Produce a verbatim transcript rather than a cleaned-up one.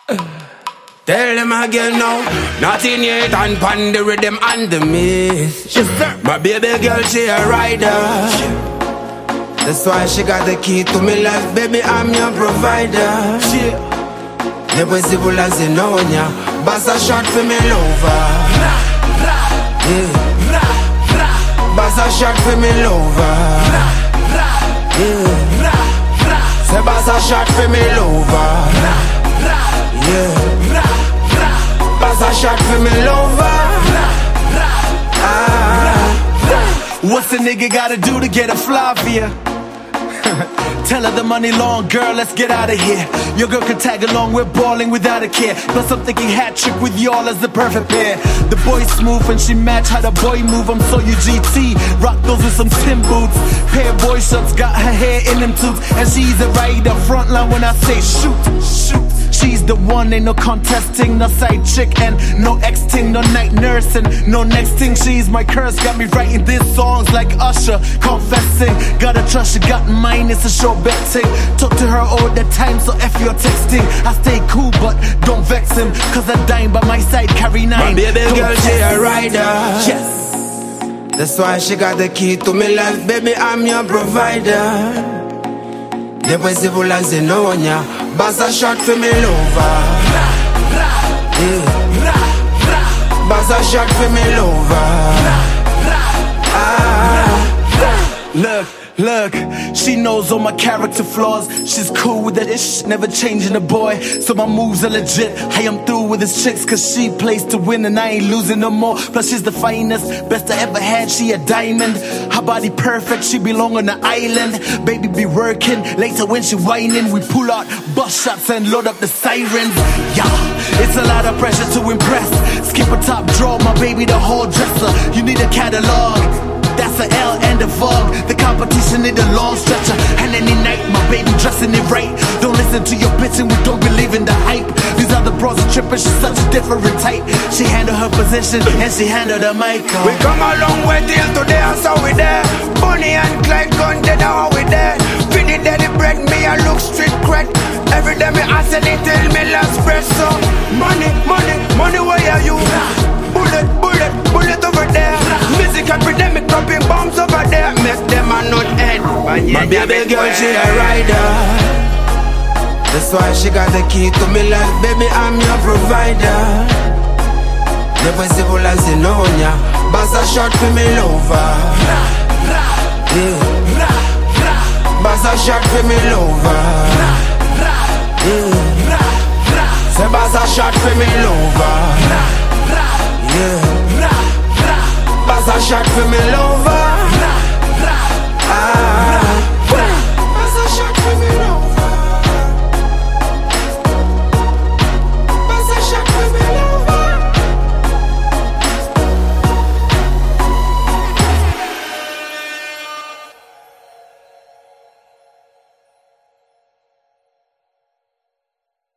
Tell them again now, nothing yet and pan the rhythm and the myth. Yes, sir. My baby girl, she a rider. That's why she got the key to me life, baby, I'm your provider. Yeah. Never civil as you know, ya. Bass a shot for me lover. Yeah. Bass a shot for me lover. Yeah. Say bass a shot for me lover. Yeah. Bass a shot for me lover. Ah. What's a nigga gotta do to get a Flavia? Tell her the money long, girl, let's get out of here. Your girl can tag along, we're balling without a care. Plus I'm thinking hat trick with y'all as the perfect pair. The boy's smooth and she match how the boy move. I'm so U G T, rock those with some Tim boots. Pair of boy shorts, got her hair in them toots. And she's a rider, front line when I say shoot, shoot. She's the one, ain't no contesting, no side chick and no ex-ting, no night nursing, no next thing. She's my curse, got me writing these songs like Usher, confessing. Gotta trust she got mine, it's a show betting. Talk to her all the time, so F your texting. I stay cool, but don't vex him, cause I dime by my side, carry nine. My baby don't girl, she a rider. Yes. That's why she got the key to me life, baby, I'm your provider. Never civil as you know, ya. Bass a shot for me lover. Yeah. Bass a shot for me lover. Ah. Look, look, she knows all my character flaws. She's cool with that ish, never changing a boy. So my moves are legit. I am through with his chicks, cause she plays to win and I ain't losing no more. Plus she's the finest, best I ever had, she a diamond. Her body perfect, she belong on the island. Baby be working, later when she whining, we pull out bus shots and load up the sirens. Yeah, it's a lot of pressure to impress. Skip a top draw, my baby the whole dresser. You need a catalog, that's a L and a Vogue. The competition need a long stretcher. And any night, my baby dressing it right. Don't listen to your bitch and we don't believe in the hype. These other bros are tripping, she's such a different type. She handle her position and she handle the mic. We come a long way till today, and so we there. Bonnie and Clyde gun dead, how we there. Feeding daddy bread, me I look street cred. Every day me hustle it till me last breath. So money, money, money, where are you? Bullet, bullet, bullet over there. Music epidemic, dropping bombs over there. Make them a not end. My baby girl, she a rider. That's why she got the key to me life, baby, I'm your provider. Never civil as you know, ya. Bass a shot for me lover. Yeah. Bass a shot for me lover. Yeah. Say bass a shot for me lover. Yeah. Bass a shot for me lover.